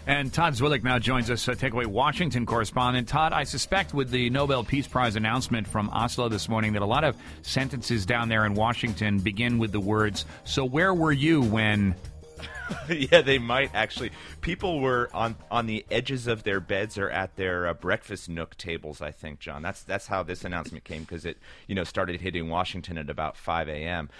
And Todd Zwillich now joins us, Takeaway Washington correspondent. Todd, I suspect with the Nobel Peace Prize announcement from Oslo this morning that a lot of sentences down there in Washington begin with the words, "So where were you when..." Yeah, they might actually. People were on the edges of their beds or at their breakfast nook tables, I think, John. That's how this announcement came, because it started hitting Washington at about 5 a.m.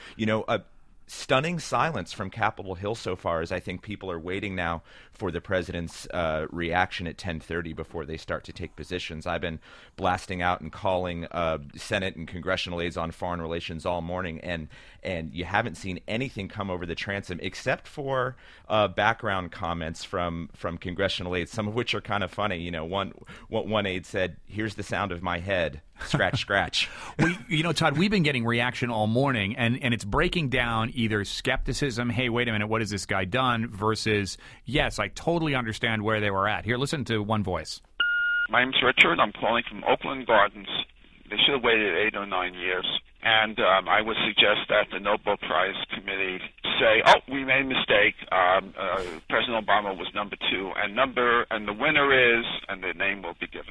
Stunning silence from Capitol Hill so far, as I think people are waiting now for the president's reaction at 10:30 before they start to take positions. I've been blasting out and calling Senate and congressional aides on foreign relations all morning, and you haven't seen anything come over the transom except for background comments from congressional aides, some of which are kind of funny. One aide said, "Here's the sound of my head. Scratch, scratch." Todd, we've been getting reaction all morning, and it's breaking down either skepticism, hey, wait a minute, what has this guy done, versus, yes, I totally understand where they were at. Here, listen to one voice. My name's Richard. I'm calling from Oakland Gardens. They should have waited 8 or 9 years. And I would suggest that the Nobel Prize Committee say, "Oh, we made a mistake. President Obama was number 2, and the winner is," and the name will be given.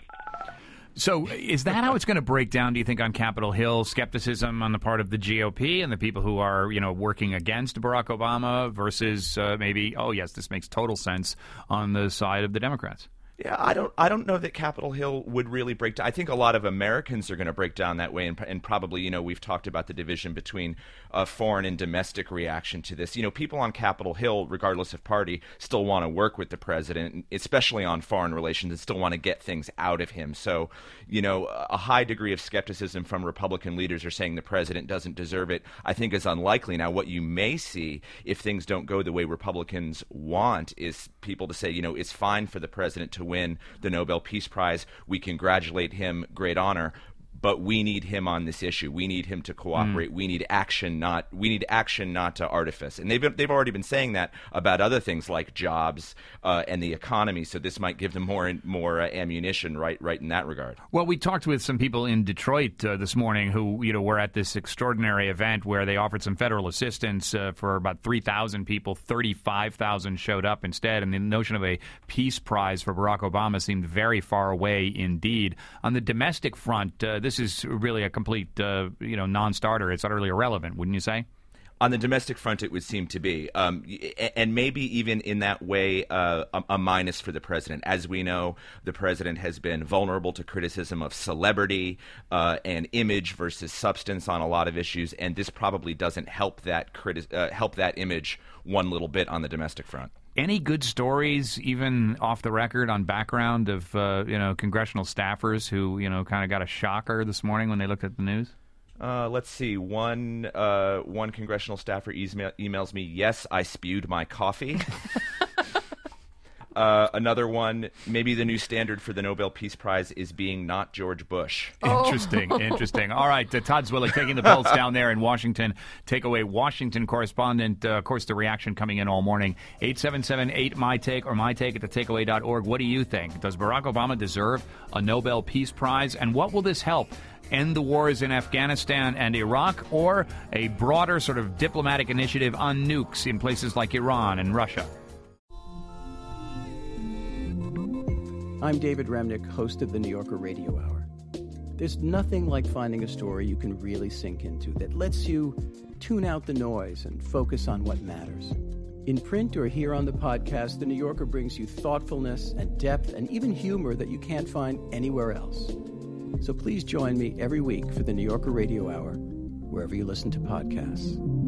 So is that how it's going to break down, do you think, on Capitol Hill? Skepticism on the part of the GOP and the people who are, working against Barack Obama versus maybe, oh, yes, this makes total sense on the side of the Democrats? Yeah, I don't know that Capitol Hill would really break down. I think a lot of Americans are going to break down that way, and probably, we've talked about the division between foreign and domestic reaction to this. People on Capitol Hill, regardless of party, still want to work with the president, especially on foreign relations, and still want to get things out of him. So, a high degree of skepticism from Republican leaders are saying the president doesn't deserve it, I think is unlikely. Now, what you may see if things don't go the way Republicans want is people to say, it's fine for the president to win the Nobel Peace Prize. We congratulate him, great honor, but we need him on this issue. We need him to cooperate. We need action, not to artifice. And they've already been saying that about other things like jobs and the economy. So this might give them more ammunition right in that regard. Well, we talked with some people in Detroit this morning who were at this extraordinary event where they offered some federal assistance for about 3,000 people. 35,000 showed up instead, and the notion of a peace prize for Barack Obama seemed very far away indeed. On the domestic front, this is really a complete, non-starter. It's utterly irrelevant, wouldn't you say? On the domestic front, it would seem to be, and maybe even in that way a minus for the president. As we know, the president has been vulnerable to criticism of celebrity and image versus substance on a lot of issues, and this probably doesn't help that image one little bit on the domestic front. Any good stories, even off the record, on background of congressional staffers who kind of got a shocker this morning when they looked at the news? Let's see. One congressional staffer emails me, "Yes, I spewed my coffee." Another one, maybe the new standard for the Nobel Peace Prize is being not George Bush. Interesting. All right, Todd Zwillich taking the pulse down there in Washington. Takeaway Washington correspondent. Of course, the reaction coming in all morning. 877-8-MY-TAKE or mytake at thetakeaway.org. What do you think? Does Barack Obama deserve a Nobel Peace Prize? And what will this help? End the wars in Afghanistan and Iraq, or a broader sort of diplomatic initiative on nukes in places like Iran and Russia? I'm David Remnick, host of the New Yorker Radio Hour. There's nothing like finding a story you can really sink into that lets you tune out the noise and focus on what matters. In print or here on the podcast, the New Yorker brings you thoughtfulness and depth and even humor that you can't find anywhere else. So please join me every week for the New Yorker Radio Hour, wherever you listen to podcasts.